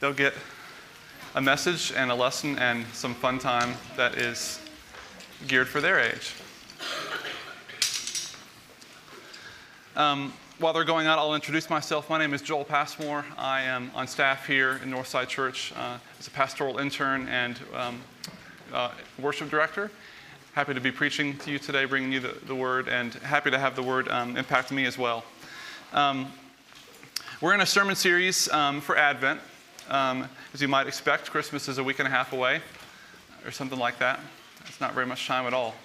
they'll get a message and a lesson and some fun time that is geared for their age. While they're going out, I'll introduce myself. My name is Joel Passmore. I am on staff here in Northside Church as a pastoral intern and worship director. Happy to be preaching to you today, bringing you the word, and happy to have the word impact me as well. We're in a sermon series for Advent. As you might expect, Christmas is a week and a half away, or something like that. It's not very much time at all.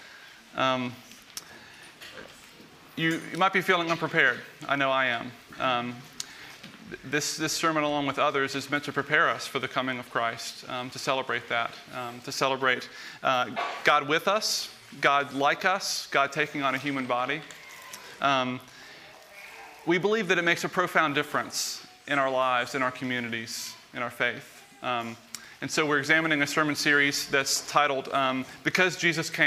You might be feeling unprepared. I know I am. This sermon, along with others, is meant to prepare us for the coming of Christ, to celebrate that, to celebrate God with us, God like us, God taking on a human body. We believe that it makes a profound difference in our lives, in our communities, in our faith. And so we're examining a sermon series that's titled, Because Jesus Came, ...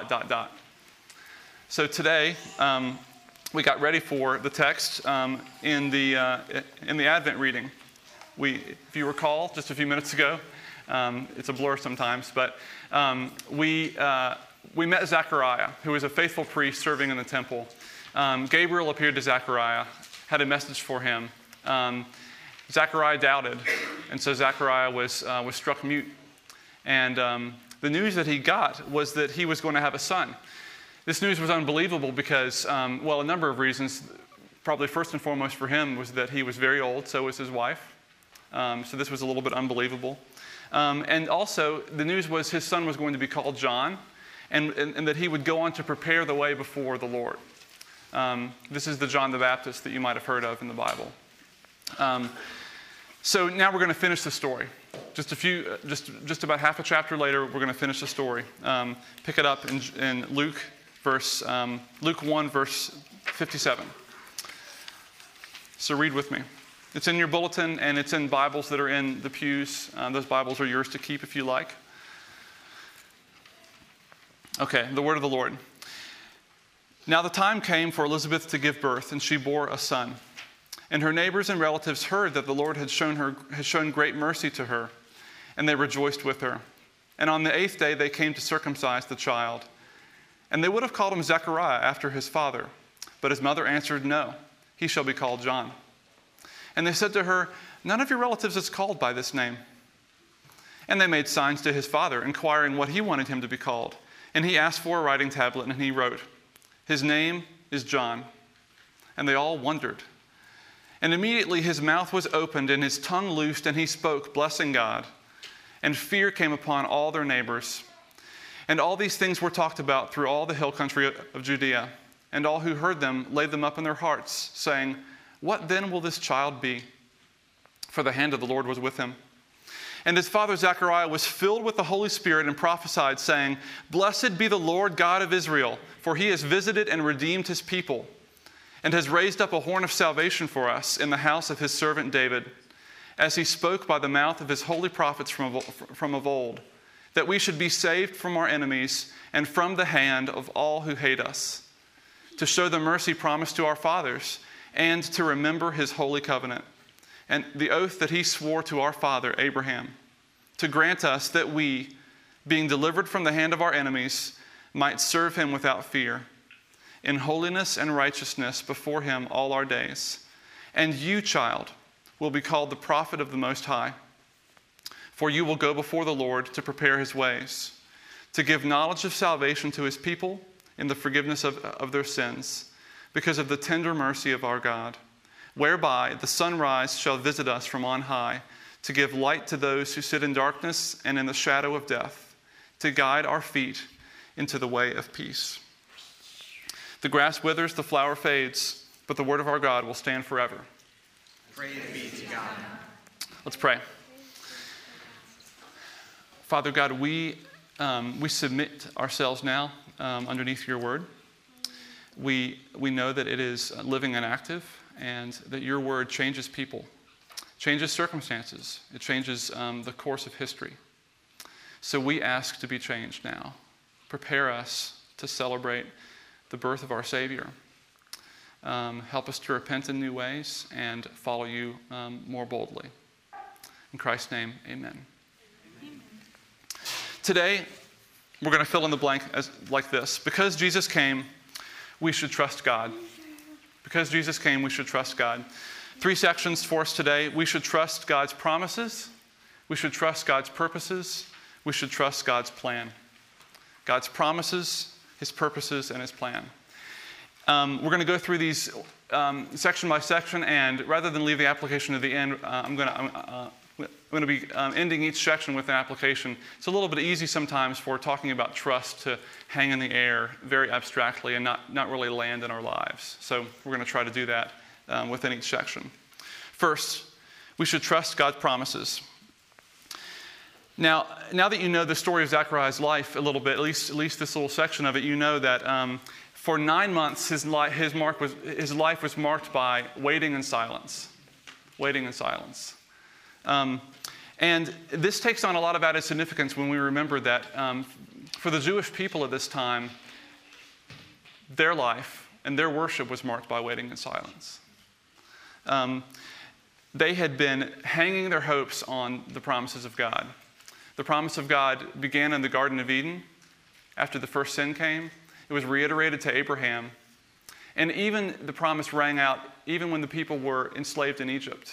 So today, we got ready for the text in the Advent reading. If you recall, just a few minutes ago, it's a blur sometimes, but we met Zechariah, who was a faithful priest serving in the temple. Gabriel appeared to Zechariah, had a message for him. Zechariah doubted, and so Zechariah was struck mute. And the news that he got was that he was going to have a son. This news was unbelievable because, a number of reasons. Probably first and foremost for him was that he was very old, so was his wife. So this was a little bit unbelievable. And also, the news was his son was going to be called John, and that he would go on to prepare the way before the Lord. This is the John the Baptist that you might have heard of in the Bible. So now we're going to finish the story. Just about half a chapter later, we're going to finish the story. Pick it up in Luke 1, verse 57. So read with me. It's in your bulletin, and it's in Bibles that are in the pews. Those Bibles are yours to keep if you like. Okay, the word of the Lord. Now the time came for Elizabeth to give birth, and she bore a son. And her neighbors and relatives heard that the Lord had shown great mercy to her, and they rejoiced with her. And on the 8th day they came to circumcise the child. And they would have called him Zechariah after his father. But his mother answered, "No, he shall be called John." And they said to her, "None of your relatives is called by this name." And they made signs to his father, inquiring what he wanted him to be called. And he asked for a writing tablet, and he wrote, "His name is John." And they all wondered. And immediately his mouth was opened and his tongue loosed, and he spoke, blessing God. And fear came upon all their neighbors. And all these things were talked about through all the hill country of Judea. And all who heard them laid them up in their hearts, saying, "What then will this child be?" For the hand of the Lord was with him. And his father Zechariah was filled with the Holy Spirit and prophesied, saying, "Blessed be the Lord God of Israel, for he has visited and redeemed his people, and has raised up a horn of salvation for us in the house of his servant David, as he spoke by the mouth of his holy prophets from of old, that we should be saved from our enemies and from the hand of all who hate us, to show the mercy promised to our fathers, and to remember his holy covenant, and the oath that he swore to our father Abraham, to grant us that we, being delivered from the hand of our enemies, might serve him without fear, in holiness and righteousness before him all our days. And you, child, will be called the prophet of the Most High. For you will go before the Lord to prepare his ways, to give knowledge of salvation to his people in the forgiveness of their sins, because of the tender mercy of our God, whereby the sunrise shall visit us from on high, to give light to those who sit in darkness and in the shadow of death, to guide our feet into the way of peace." The grass withers, the flower fades, but the word of our God will stand forever. Praise be to God. Let's pray. Father God, we submit ourselves now underneath your word. We know that it is living and active, and that your word changes people, changes circumstances. It changes the course of history. So we ask to be changed now. Prepare us to celebrate the birth of our Savior. Help us to repent in new ways and follow you more boldly. In Christ's name, amen. Today, we're going to fill in the blank like this. Because Jesus came, we should trust God. Because Jesus came, we should trust God. 3 sections for us today. We should trust God's promises. We should trust God's purposes. We should trust God's plan. God's promises, His purposes, and His plan. We're going to go through these section by section, and rather than leave the application to the end, I'm going to be ending each section with an application. It's a little bit easy sometimes for talking about trust to hang in the air very abstractly and not really land in our lives. So we're going to try to do that within each section. First, we should trust God's promises. Now that you know the story of Zechariah's life a little bit, at least this little section of it, you know that for 9 months his life was marked by waiting in silence. Waiting in silence. And this takes on a lot of added significance when we remember that for the Jewish people at this time, their life and their worship was marked by waiting in silence. They had been hanging their hopes on the promises of God. The promise of God began in the Garden of Eden after the first sin came. It was reiterated to Abraham. And even the promise rang out even when the people were enslaved in Egypt.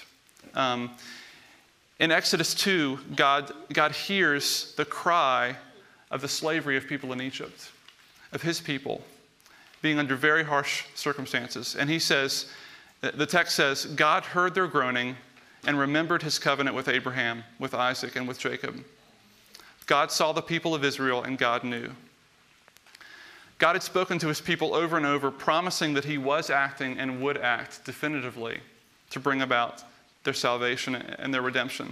In Exodus 2, God hears the cry of the slavery of people in Egypt, of His people, being under very harsh circumstances. And He says, the text says, God heard their groaning and remembered His covenant with Abraham, with Isaac, and with Jacob. God saw the people of Israel, and God knew. God had spoken to His people over and over, promising that He was acting and would act definitively to bring about their salvation and their redemption.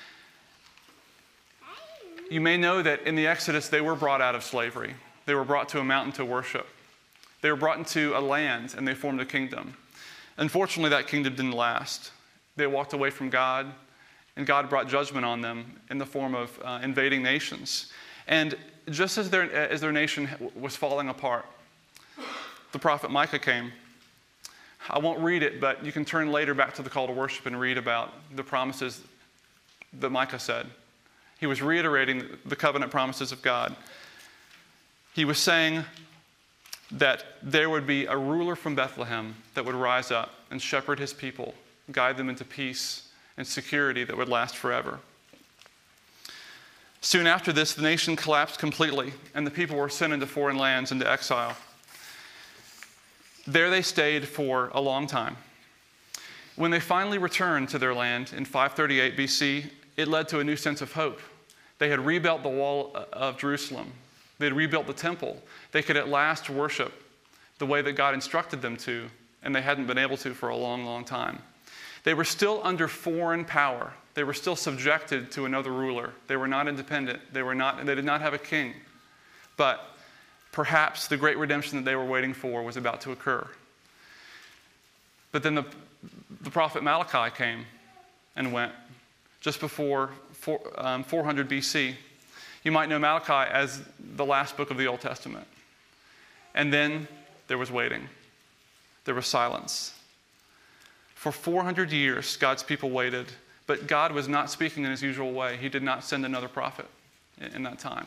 You may know that in the Exodus, they were brought out of slavery. They were brought to a mountain to worship. They were brought into a land, and they formed a kingdom. Unfortunately, that kingdom didn't last. They walked away from God, and God brought judgment on them in the form of invading nations. And just as their nation was falling apart, the prophet Micah came. I won't read it, but you can turn later back to the call to worship and read about the promises that Micah said. He was reiterating the covenant promises of God. He was saying that there would be a ruler from Bethlehem that would rise up and shepherd His people, guide them into peace and security that would last forever. Soon after this, the nation collapsed completely, and the people were sent into foreign lands, into exile. There they stayed for a long time. When they finally returned to their land in 538 BC, it led to a new sense of hope. They had rebuilt the wall of Jerusalem. They had rebuilt the temple. They could at last worship the way that God instructed them to, and they hadn't been able to for a long, long time. They were still under foreign power. They were still subjected to another ruler. They were not independent. They did not have a king. But perhaps the great redemption that they were waiting for was about to occur. But then the prophet Malachi came and went just before 400 BC. You might know Malachi as the last book of the Old Testament. And then there was waiting. There was silence. For 400 years, God's people waited, but God was not speaking in His usual way. He did not send another prophet in that time.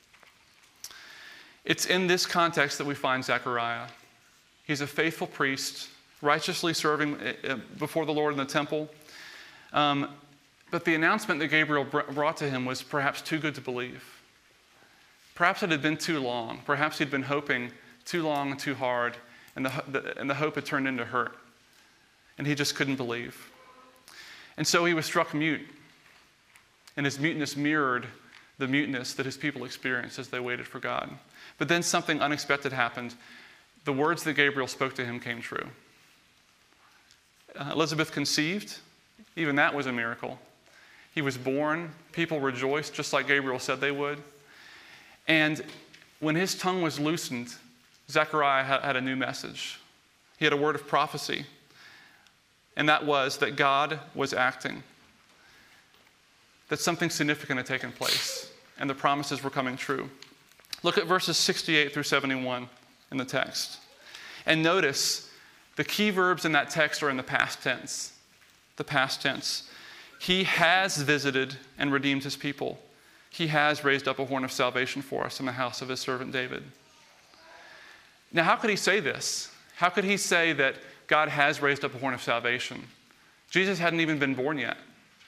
It's in this context that we find Zechariah. He's a faithful priest, righteously serving before the Lord in the temple. But the announcement that Gabriel brought to him was perhaps too good to believe. Perhaps it had been too long. Perhaps he'd been hoping too long and too hard, and the hope had turned into hurt. And he just couldn't believe. And so he was struck mute. And his muteness mirrored the muteness that his people experienced as they waited for God. But then something unexpected happened. The words that Gabriel spoke to him came true. Elizabeth conceived. Even that was a miracle. He was born. People rejoiced just like Gabriel said they would. And when his tongue was loosened, Zechariah had a new message. He had a word of prophecy. And that was that God was acting. That something significant had taken place. And the promises were coming true. Look at verses 68 through 71 in the text. And notice the key verbs in that text are in the past tense. The past tense. he has visited and redeemed his people. He has raised up a horn of salvation for us in the house of his servant David. Now, how could he say this? How could he say that God has raised up a horn of salvation? Jesus hadn't even been born yet.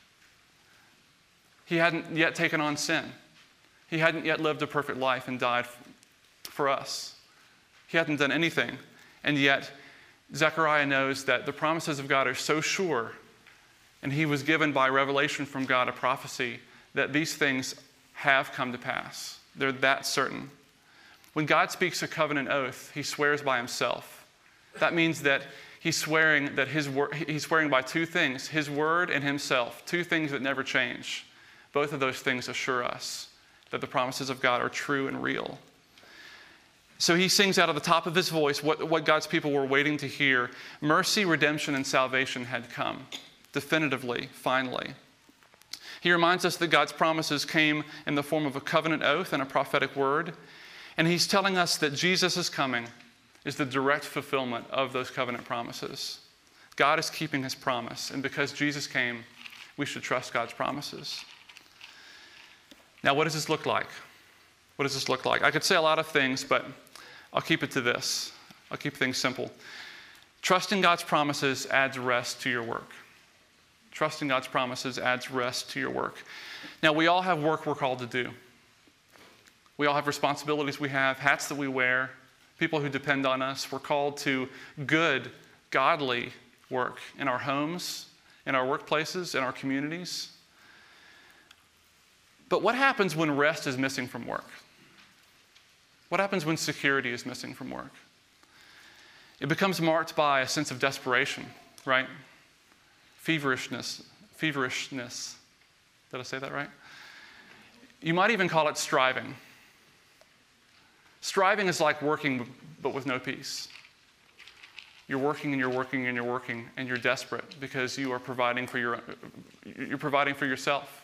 He hadn't yet taken on sin. He hadn't yet lived a perfect life and died for us. He hadn't done anything. And yet, Zechariah knows that the promises of God are so sure, and he was given by revelation from God a prophecy that these things have come to pass. They're that certain. When God speaks a covenant oath, he swears by himself. That means that he's swearing by two things, his word and himself, two things that never change. Both of those things assure us that the promises of God are true and real. So he sings out of the top of his voice what God's people were waiting to hear. Mercy, redemption, and salvation had come, definitively, finally. He reminds us that God's promises came in the form of a covenant oath and a prophetic word. And he's telling us that Jesus' coming is the direct fulfillment of those covenant promises. God is keeping his promise. And because Jesus came, we should trust God's promises. Now, what does this look like? What does this look like? I could say a lot of things, but I'll keep it to this. I'll keep things simple. Trusting God's promises adds rest to your work. Trusting God's promises adds rest to your work. Now, we all have work we're called to do. We all have responsibilities we have, hats that we wear, people who depend on us. We're called to good, godly work in our homes, in our workplaces, in our communities. But what happens when rest is missing from work? What happens when security is missing from work? It becomes marked by a sense of desperation, right? Feverishness. Did I say that right? You might even call it striving. Striving is like working, but with no peace. You're working and you're working and you're working, and you're desperate because you are providing for yourself.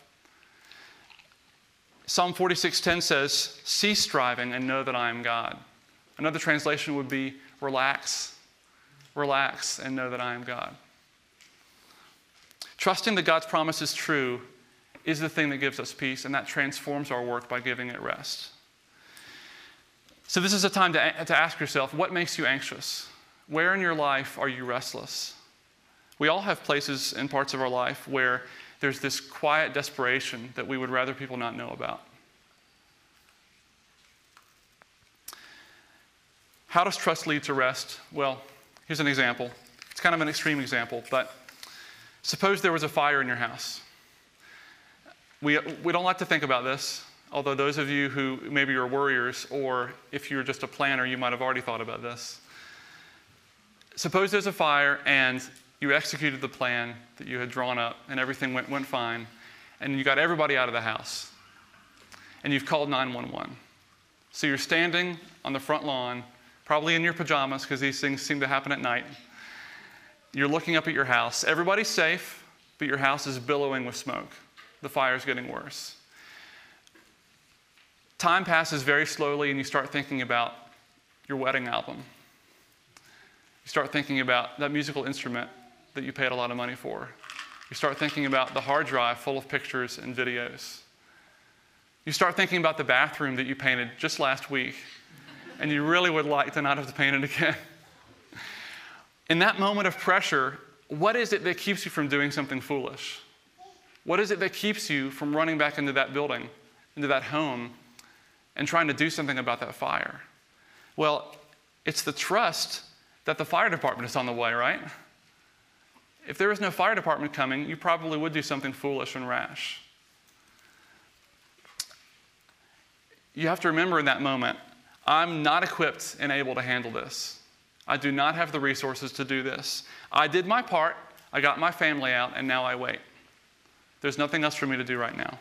Psalm 46:10 says, "Cease striving and know that I am God." Another translation would be, relax. Relax and know that I am God. Trusting that God's promise is true is the thing that gives us peace, and that transforms our work by giving it rest. So this is a time to ask yourself, what makes you anxious? Where in your life are you restless? We all have places and parts of our life where there's this quiet desperation that we would rather people not know about. How does trust lead to rest? Well, here's an example. It's kind of an extreme example, but suppose there was a fire in your house. We don't like to think about this, although those of you who maybe are worriers, or if you're just a planner, you might have already thought about this. Suppose there's a fire and you executed the plan that you had drawn up and everything went fine, and you got everybody out of the house, and you've called 911. So you're standing on the front lawn, probably in your pajamas because these things seem to happen at night. You're looking up at your house. Everybody's safe, but your house is billowing with smoke. The fire's getting worse. Time passes very slowly, and you start thinking about your wedding album. You start thinking about that musical instrument that you paid a lot of money for. You start thinking about the hard drive full of pictures and videos. You start thinking about the bathroom that you painted just last week, and you really would like to not have to paint it again. In that moment of pressure, what is it that keeps you from doing something foolish? What is it that keeps you from running back into that building, into that home, and trying to do something about that fire? Well, it's the trust that the fire department is on the way, right? If there was no fire department coming, you probably would do something foolish and rash. You have to remember in that moment, I'm not equipped and able to handle this. I do not have the resources to do this. I did my part, I got my family out, and now I wait. There's nothing else for me to do right now.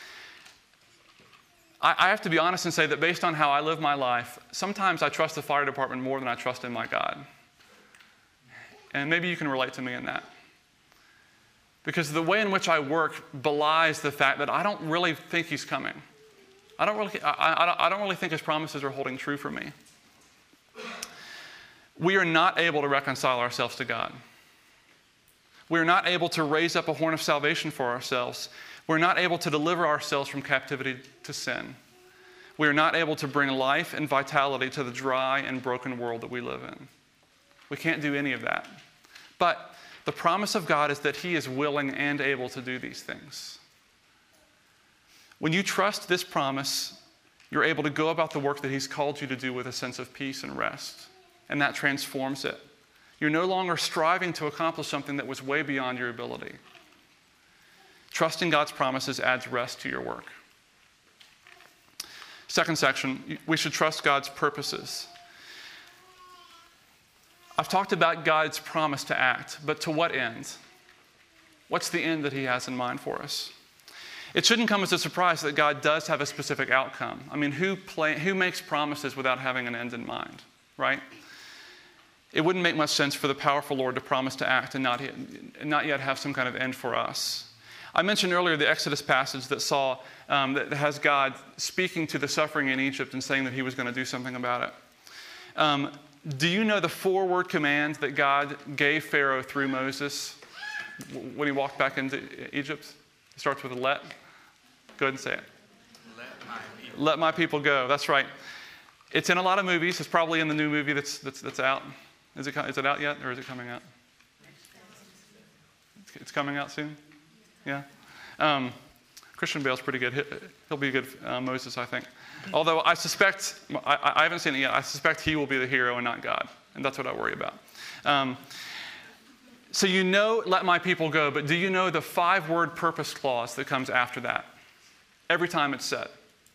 I have to be honest and say that based on how I live my life, sometimes I trust the fire department more than I trust in my God. And maybe you can relate to me in that. Because the way in which I work belies the fact that I don't really think he's coming. I don't really think his promises are holding true for me. We are not able to reconcile ourselves to God. We're not able to raise up a horn of salvation for ourselves. We're not able to deliver ourselves from captivity to sin. We are not able to bring life and vitality to the dry and broken world that we live in. We can't do any of that. But the promise of God is that He is willing and able to do these things. When you trust this promise, you're able to go about the work that He's called you to do with a sense of peace and rest. And that transforms it. You're no longer striving to accomplish something that was way beyond your ability. Trusting God's promises adds rest to your work. Second section, we should trust God's purposes. I've talked about God's promise to act, but to what end? What's the end that He has in mind for us? It shouldn't come as a surprise that God does have a specific outcome. I mean, who makes promises without having an end in mind, right? It wouldn't make much sense for the powerful Lord to promise to act and not yet have some kind of end for us. I mentioned earlier the Exodus passage that has God speaking to the suffering in Egypt and saying that He was going to do something about it. Do you know the 4-word command that God gave Pharaoh through Moses when he walked back into Egypt? It starts with a let. Go ahead and say it. Let my people go. That's right. It's in a lot of movies. It's probably in the new movie that's out. Is it out yet, or is it coming out? It's coming out soon? Yeah. Christian Bale's pretty good. He'll be a good Moses, I think. Although I suspect, I haven't seen it yet, I suspect he will be the hero and not God. And that's what I worry about. So you know, let my people go, but do you know the 5-word purpose clause that comes after that? Every time it's said.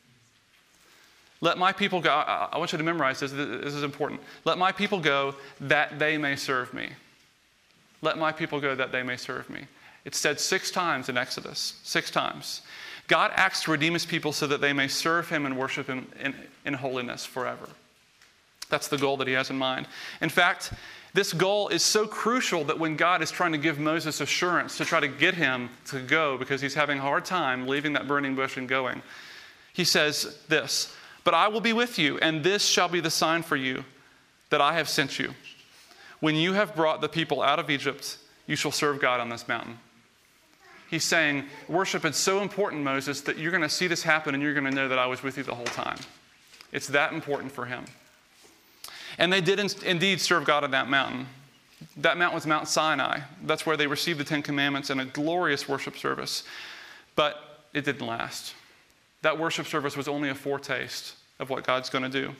Let my people go. I want you to memorize this. This is important. Let my people go that they may serve me. Let my people go that they may serve me. It's said 6 times in Exodus. 6 times. God acts to redeem His people so that they may serve Him and worship Him in holiness forever. That's the goal that He has in mind. In fact, this goal is so crucial that when God is trying to give Moses assurance to try to get him to go because he's having a hard time leaving that burning bush and going, He says this, "But I will be with you, and this shall be the sign for you that I have sent you. When you have brought the people out of Egypt, you shall serve God on this mountain." He's saying, worship is so important, Moses, that you're going to see this happen and you're going to know that I was with you the whole time. It's that important for him. And they did indeed serve God on that mountain. That mountain was Mount Sinai. That's where they received the 10 Commandments in a glorious worship service. But it didn't last. That worship service was only a foretaste of what God's going to do.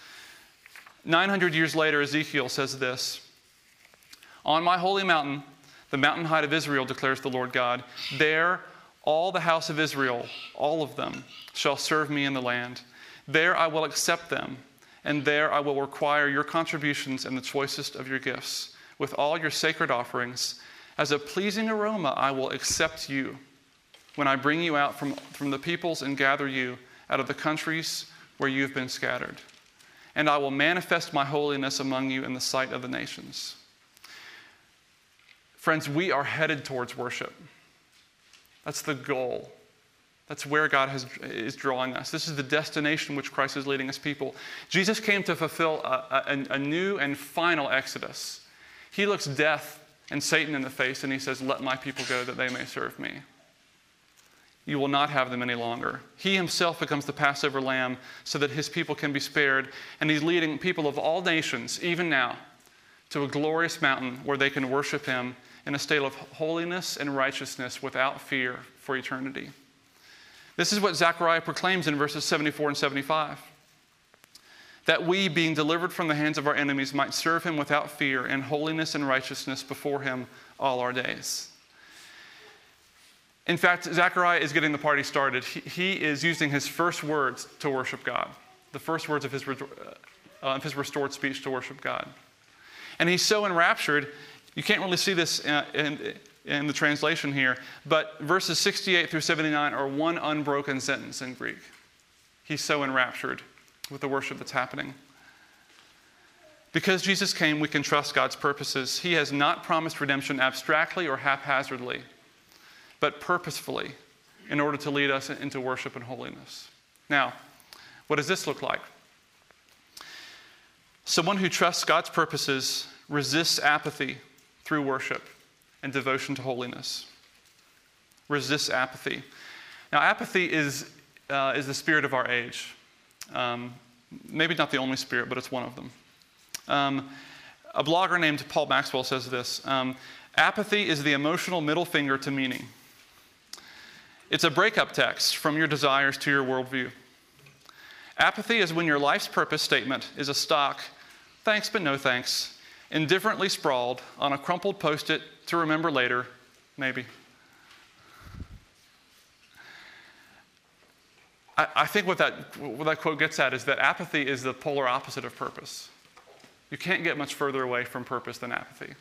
900 years later, Ezekiel says this, "On my holy mountain, the mountain height of Israel, declares the Lord God, there all the house of Israel, all of them, shall serve me in the land. There I will accept them, and there I will require your contributions and the choicest of your gifts. With all your sacred offerings, as a pleasing aroma, I will accept you when I bring you out from the peoples and gather you out of the countries where you have been scattered. And I will manifest my holiness among you in the sight of the nations." Friends, we are headed towards worship. That's the goal. That's where God is drawing us. This is the destination which Christ is leading His people. Jesus came to fulfill a new and final exodus. He looks death and Satan in the face and He says, "Let my people go that they may serve me. You will not have them any longer." He Himself becomes the Passover lamb so that His people can be spared. And He's leading people of all nations, even now, to a glorious mountain where they can worship Him in a state of holiness and righteousness without fear for eternity. This is what Zechariah proclaims in verses 74 and 75. That we, being delivered from the hands of our enemies, might serve Him without fear in holiness and righteousness before Him all our days. In fact, Zechariah is getting the party started. He is using his first words to worship God. The first words of his restored speech to worship God. And he's so enraptured, you can't really see this in the translation here, but verses 68 through 79 are one unbroken sentence in Greek. He's so enraptured with the worship that's happening. Because Jesus came, we can trust God's purposes. He has not promised redemption abstractly or haphazardly, but purposefully in order to lead us into worship and holiness. Now, what does this look like? Someone who trusts God's purposes resists apathy through worship. and devotion to holiness. Resist apathy. Now, apathy is the spirit of our age. Maybe not the only spirit, but it's one of them. A blogger named Paul Maxwell says this: apathy is the emotional middle finger to meaning. It's a breakup text from your desires to your worldview. Apathy is when your life's purpose statement is a stock, thanks but no thanks, indifferently sprawled on a crumpled Post-it to remember later, maybe. I think what that quote gets at is that apathy is the polar opposite of purpose. You can't get much further away from purpose than apathy.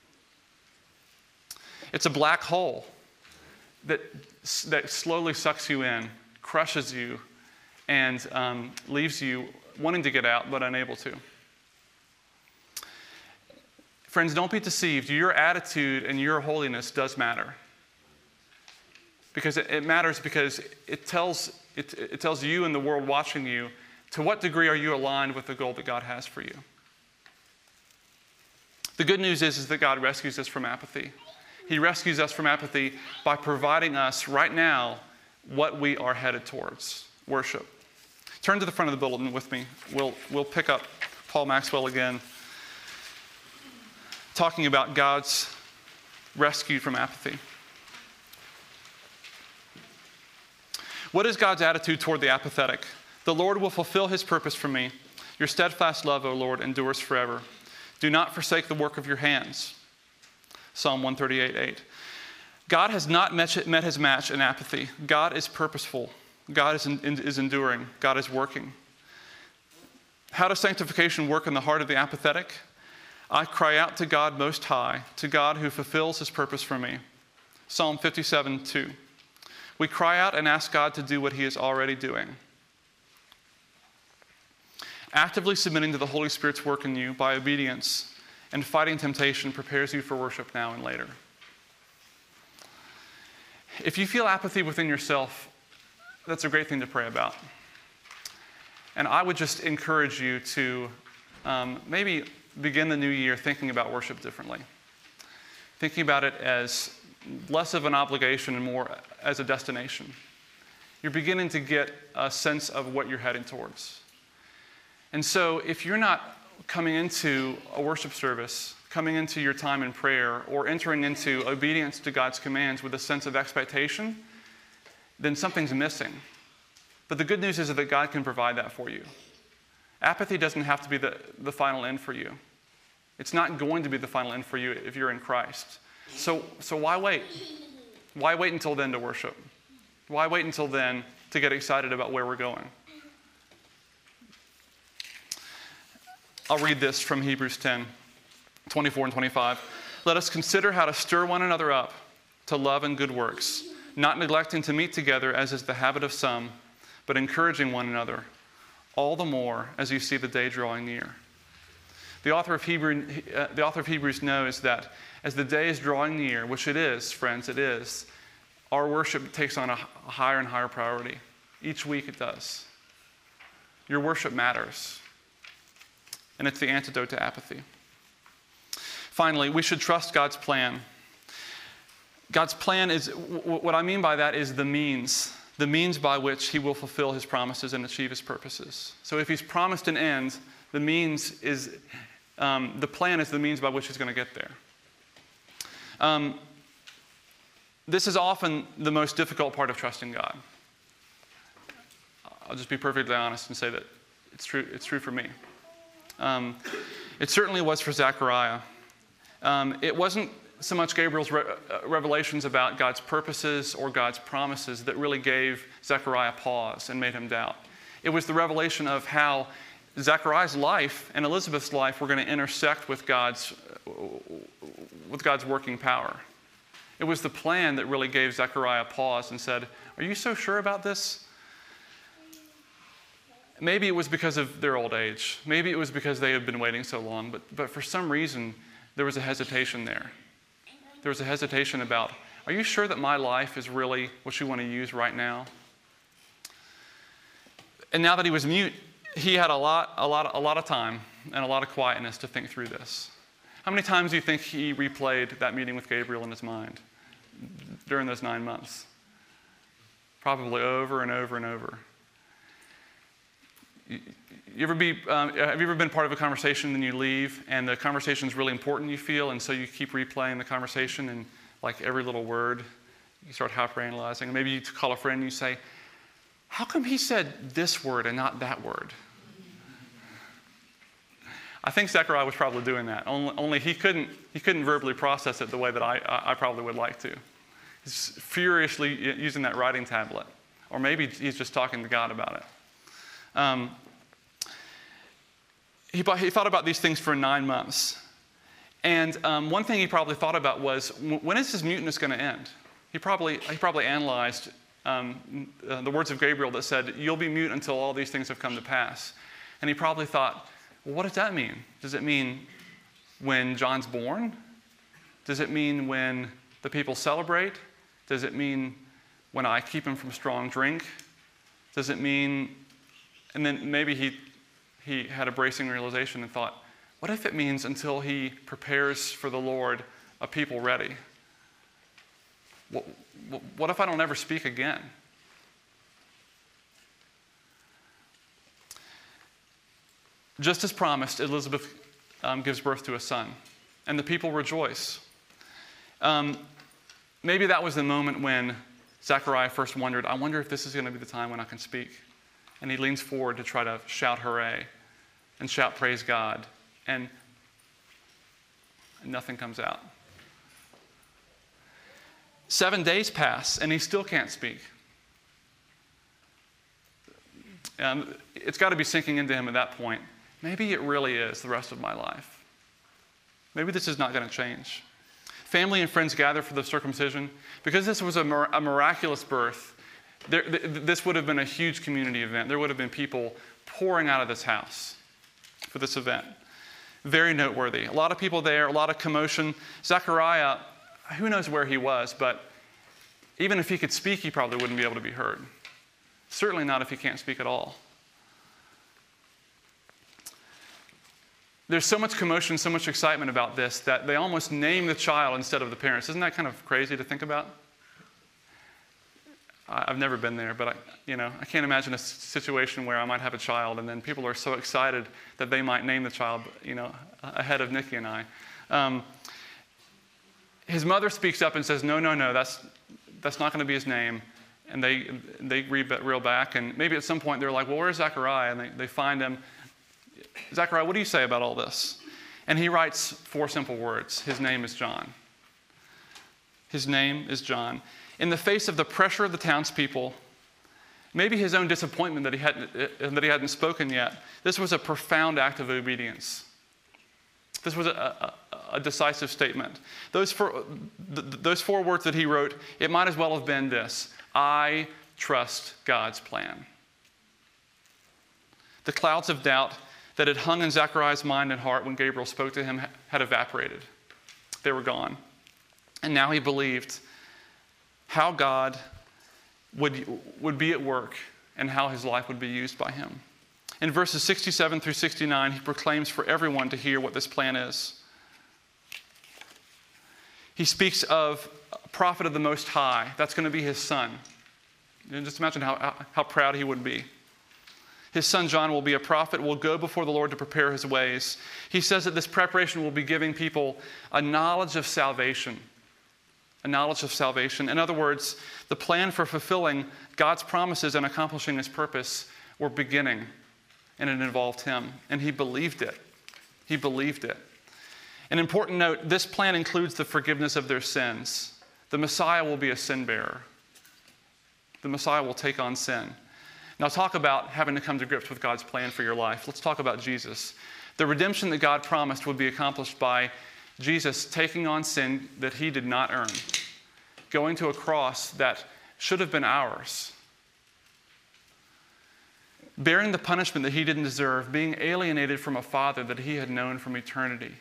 It's a black hole that slowly sucks you in, crushes you, and leaves you wanting to get out but unable to. Friends, don't be deceived. Your attitude and your holiness does matter. Because it matters because it tells you and the world watching you, to what degree are you aligned with the goal that God has for you. The good news is that God rescues us from apathy. He rescues us from apathy by providing us right now what we are headed towards: worship. Turn to the front of the bulletin with me. We'll pick up Paul Maxwell again, talking about God's rescue from apathy. What is God's attitude toward the apathetic? The Lord will fulfill his purpose for me. Your steadfast love, O Lord, endures forever. Do not forsake the work of your hands. Psalm 138:8. God has not met his match in apathy. God is purposeful. God is enduring. God is working. How does sanctification work in the heart of the apathetic? I cry out to God Most High, to God who fulfills his purpose for me. Psalm 57:2. We cry out and ask God to do what he is already doing. Actively submitting to the Holy Spirit's work in you by obedience and fighting temptation prepares you for worship now and later. If you feel apathy within yourself, that's a great thing to pray about. And I would just encourage you to maybe begin the new year thinking about worship differently. Thinking about it as less of an obligation and more as a destination. You're beginning to get a sense of what you're heading towards. And so if you're not coming into a worship service, coming into your time in prayer, or entering into obedience to God's commands with a sense of expectation, then something's missing. But the good news is that God can provide that for you. Apathy doesn't have to be the final end for you. It's not going to be the final end for you if you're in Christ. So why wait? Why wait until then to worship? Why wait until then to get excited about where we're going? I'll read this from Hebrews 10:24 and 25. Let us consider how to stir one another up to love and good works, not neglecting to meet together as is the habit of some, but encouraging one another, all the more as you see the day drawing near. The author of Hebrews knows that as the day is drawing near, which it is, friends, it is, our worship takes on a higher and higher priority. Each week it does. Your worship matters. And it's the antidote to apathy. Finally, we should trust God's plan. God's plan is, what I mean by that is the means by which he will fulfill his promises and achieve his purposes. So if he's promised an end, the plan is the means by which he's going to get there. This is often the most difficult part of trusting God. I'll just be perfectly honest and say that it's true for me. It certainly was for Zechariah. It wasn't so much Gabriel's revelations about God's purposes or God's promises that really gave Zechariah pause and made him doubt. It was the revelation of how Zechariah's life and Elizabeth's life were going to intersect with God's working power. It was the plan that really gave Zechariah pause and said, "Are you so sure about this?" Maybe it was because of their old age. Maybe it was because they had been waiting so long. But for some reason, there was a hesitation there. There was a hesitation about, are you sure that my life is really what you want to use right now? And now that he was mute, he had a lot of time and a lot of quietness to think through this. How many times do you think he replayed that meeting with Gabriel in his mind during those 9 months? Probably over and over and over. Have you ever been part of a conversation and you leave and the conversation is really important, you feel, and so you keep replaying the conversation and like every little word, you start hyperanalyzing. And maybe you call a friend and you say, how come he said this word and not that word? I think Zechariah was probably doing that, only he couldn't verbally process it the way that I probably would like to. He's furiously using that writing tablet. Or maybe he's just talking to God about it. He thought about these things for 9 months. And one thing he probably thought about was, when is this muteness going to end? He probably analyzed the words of Gabriel that said, you'll be mute until all these things have come to pass. And he probably thought, well, what does that mean? Does it mean when John's born? Does it mean when the people celebrate? Does it mean when I keep him from strong drink? Does it mean... And then maybe he had a bracing realization and thought, what if it means until he prepares for the Lord a people ready? What if I don't ever speak again? Just as promised, Elizabeth gives birth to a son, and the people rejoice. Maybe that was the moment when Zechariah first wondered, I wonder if this is going to be the time when I can speak. And he leans forward to try to shout hooray and shout praise God, and nothing comes out. 7 days pass, and he still can't speak. It's got to be sinking into him at that point. Maybe it really is the rest of my life. Maybe this is not going to change. Family and friends gather for the circumcision. Because this was a miraculous birth, this would have been a huge community event. There would have been people pouring out of this house for this event. Very noteworthy. A lot of people there, a lot of commotion. Zechariah, who knows where he was, but even if he could speak, he probably wouldn't be able to be heard. Certainly not if he can't speak at all. There's so much commotion, so much excitement about this that they almost name the child instead of the parents. Isn't that kind of crazy to think about? I've never been there, but I can't imagine a situation where I might have a child and then people are so excited that they might name the child, ahead of Nikki and I. His mother speaks up and says, no, that's not going to be his name. And they reel back, and maybe at some point they're like, well, where's Zechariah? And they find him. Zechariah, what do you say about all this? And he writes 4 simple words. His name is John. His name is John. In the face of the pressure of the townspeople, maybe his own disappointment that he hadn't spoken yet, this was a profound act of obedience. This was a decisive statement. Those 4 words that he wrote, it might as well have been this: I trust God's plan. The clouds of doubt that had hung in Zechariah's mind and heart when Gabriel spoke to him had evaporated. They were gone. And now he believed how God would be at work and how his life would be used by him. In verses 67 through 69, he proclaims for everyone to hear what this plan is. He speaks of a prophet of the Most High. That's going to be his son. And just imagine how proud he would be. His son John will be a prophet, will go before the Lord to prepare his ways. He says that this preparation will be giving people a knowledge of salvation. A knowledge of salvation. In other words, the plan for fulfilling God's promises and accomplishing his purpose were beginning, and it involved him. And he believed it. He believed it. An important note, this plan includes the forgiveness of their sins. The Messiah will be a sin bearer. The Messiah will take on sin. Now talk about having to come to grips with God's plan for your life. Let's talk about Jesus. The redemption that God promised would be accomplished by Jesus taking on sin that he did not earn, going to a cross that should have been ours, bearing the punishment that he didn't deserve, being alienated from a father that he had known from eternity.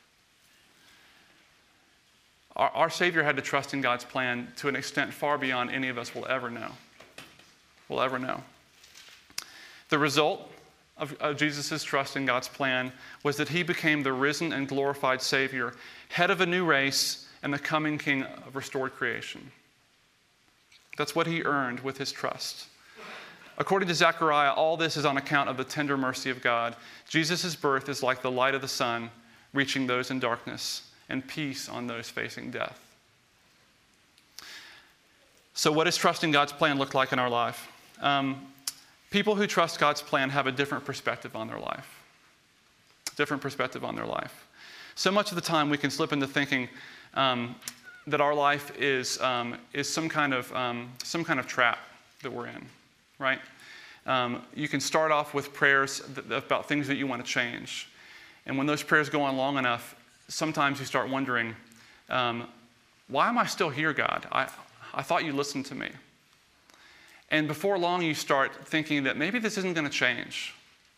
Our Savior had to trust in God's plan to an extent far beyond any of us will ever know. The result of Jesus' trust in God's plan was that he became the risen and glorified Savior, head of a new race, and the coming King of restored creation. That's what he earned with his trust. According to Zechariah, all this is on account of the tender mercy of God. Jesus' birth is like the light of the sun, reaching those in darkness, and peace on those facing death. So what does trusting God's plan look like in our life? People who trust God's plan have a different perspective on their life. Different perspective on their life. So much of the time we can slip into thinking that our life is some kind of trap that we're in, right? You can start off with prayers about things that you want to change. And when those prayers go on long enough, sometimes you start wondering, why am I still here, God? I thought you listened to me. And before long, you start thinking that maybe this isn't going to change.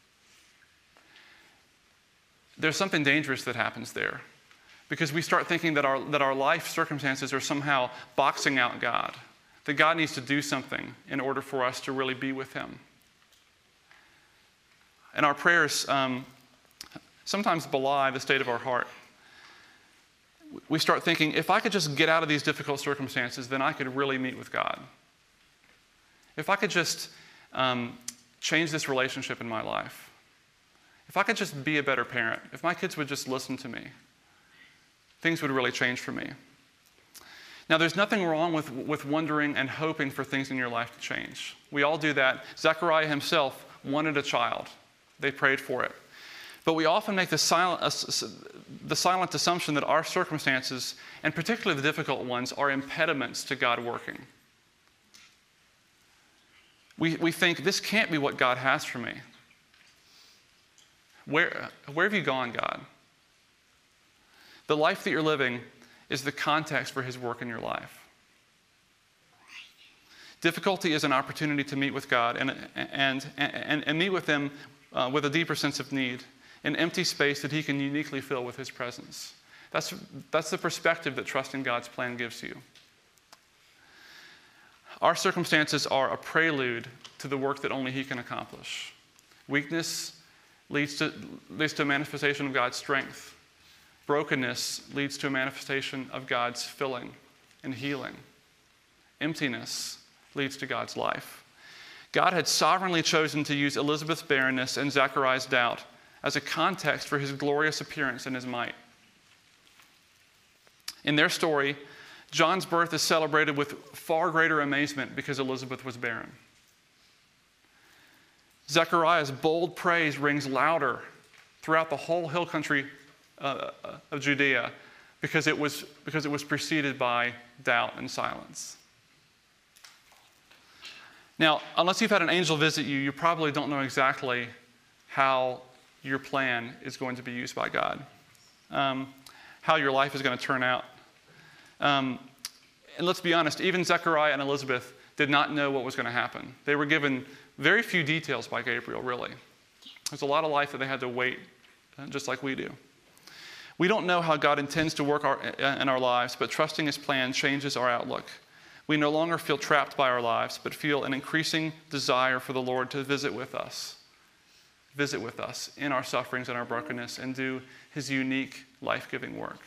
There's something dangerous that happens there, because we start thinking that our life circumstances are somehow boxing out God, that God needs to do something in order for us to really be with him. And our prayers sometimes belie the state of our heart. We start thinking, if I could just get out of these difficult circumstances, then I could really meet with God. If I could just change this relationship in my life. If I could just be a better parent. If my kids would just listen to me, things would really change for me. Now, there's nothing wrong with wondering and hoping for things in your life to change. We all do that. Zechariah himself wanted a child. They prayed for it. But we often make the silent assumption that our circumstances, and particularly the difficult ones, are impediments to God working. We think, this can't be what God has for me. Where have you gone, God? The life that you're living is the context for his work in your life. Difficulty is an opportunity to meet with God and meet with him with a deeper sense of need, an empty space that he can uniquely fill with his presence. That's the perspective that trusting God's plan gives you. Our circumstances are a prelude to the work that only he can accomplish. Weakness leads to a manifestation of God's strength. Brokenness leads to a manifestation of God's filling and healing. Emptiness leads to God's life. God had sovereignly chosen to use Elizabeth's barrenness and Zechariah's doubt as a context for his glorious appearance and his might. In their story, John's birth is celebrated with far greater amazement because Elizabeth was barren. Zechariah's bold praise rings louder throughout the whole hill country of Judea because it was preceded by doubt and silence. Now, unless you've had an angel visit you, you probably don't know exactly how your plan is going to be used by God, how your life is going to turn out. And let's be honest, even Zechariah and Elizabeth did not know what was going to happen. They were given very few details by Gabriel, really. There's a lot of life that they had to wait, just like we do. We don't know how God intends to work in our lives, but trusting his plan changes our outlook. We no longer feel trapped by our lives, but feel an increasing desire for the Lord to visit with us in our sufferings and our brokenness, and do his unique, life-giving work.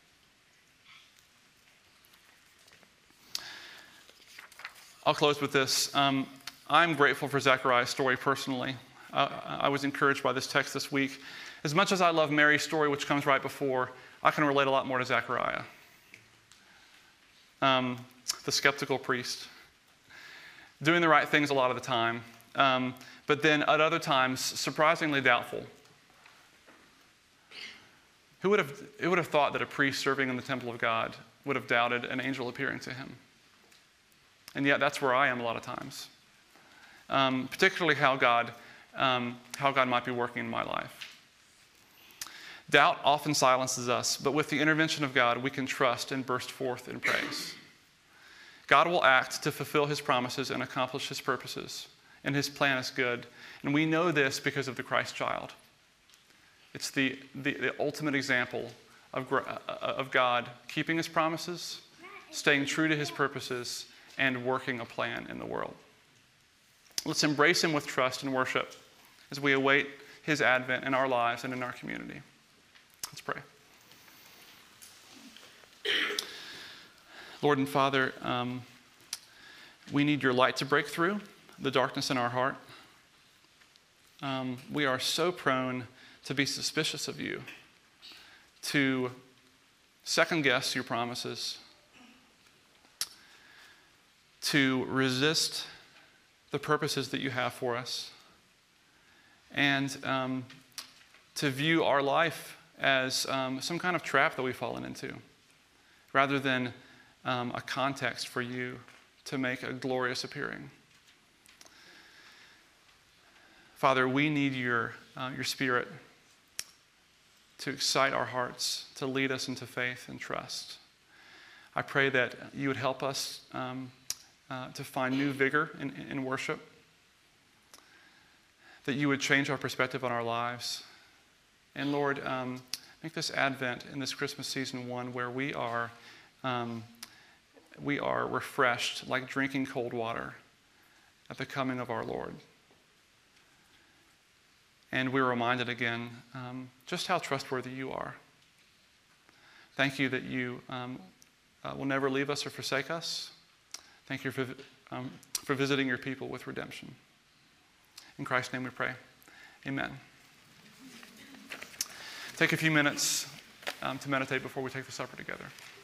I'll close with this. I'm grateful for Zechariah's story personally. I was encouraged by this text this week. As much as I love Mary's story, which comes right before, I can relate a lot more to Zechariah. The skeptical priest, doing the right things a lot of the time, but then at other times, surprisingly doubtful. Who would have thought that a priest serving in the temple of God would have doubted an angel appearing to him? And yet that's where I am a lot of times, particularly how God might be working in my life. Doubt often silences us, but with the intervention of God, we can trust and burst forth in praise. God will act to fulfill his promises and accomplish his purposes, and his plan is good. And we know this because of the Christ child. It's the ultimate example of God keeping his promises, staying true to his purposes, and working a plan in the world. Let's embrace him with trust and worship as we await his advent in our lives and in our community. Let's pray. Lord and Father, we need your light to break through the darkness in our heart. We are so prone to be suspicious of you, to second guess your promises, to resist the purposes that you have for us, and to view our life as some kind of trap that we've fallen into, rather than a context for you to make a glorious appearing. Father, we need your Spirit to excite our hearts, to lead us into faith and trust. I pray that you would help us to find new vigor in worship, that you would change our perspective on our lives. And Lord, make this Advent and this Christmas season one where we are refreshed like drinking cold water at the coming of our Lord. And we're reminded again just how trustworthy you are. Thank you that you will never leave us or forsake us. Thank you for visiting your people with redemption. In Christ's name we pray. Amen. Take a few minutes to meditate before we take the supper together.